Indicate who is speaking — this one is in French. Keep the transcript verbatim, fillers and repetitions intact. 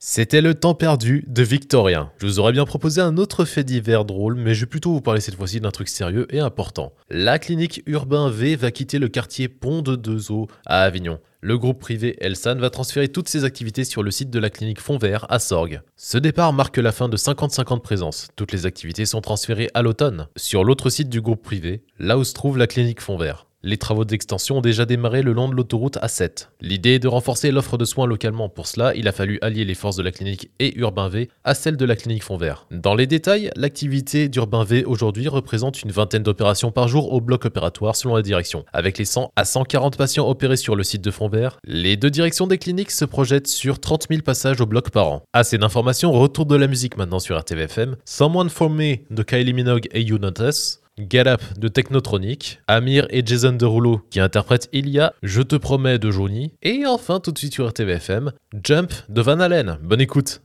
Speaker 1: C'était le temps perdu de Victorien. Je vous aurais bien proposé un autre fait divers drôle, mais je vais plutôt vous parler cette fois-ci d'un truc sérieux et important. La clinique Urbain V va quitter le quartier Pont de Deux Eaux à Avignon. Le groupe privé Elsan va transférer toutes ses activités sur le site de la clinique Fontvert à Sorgues. Ce départ marque la fin de cinquante-cinq ans de présence. Toutes les activités sont transférées à l'automne, sur l'autre site du groupe privé, là où se trouve la clinique Fontvert. Les travaux d'extension ont déjà démarré le long de l'autoroute A sept. L'idée est de renforcer l'offre de soins localement. Pour cela, il a fallu allier les forces de la clinique et Urbain V à celles de la clinique Fontvert. Dans les détails, l'activité d'Urbain V aujourd'hui représente une vingtaine d'opérations par jour au bloc opératoire selon la direction. Avec les cent à cent quarante patients opérés sur le site de Fontvert, les deux directions des cliniques se projettent sur trente mille passages au bloc par an. Assez d'informations, retour de la musique maintenant sur R T V F M. Someone for Me de Kylie Minogue et You Notice. Get Up de Technotronic, Amir et Jason Derulo qui interprètent Ilia, Je te promets de Johnny, et enfin tout de suite sur R T V F M, Jump de Van Halen. Bonne écoute.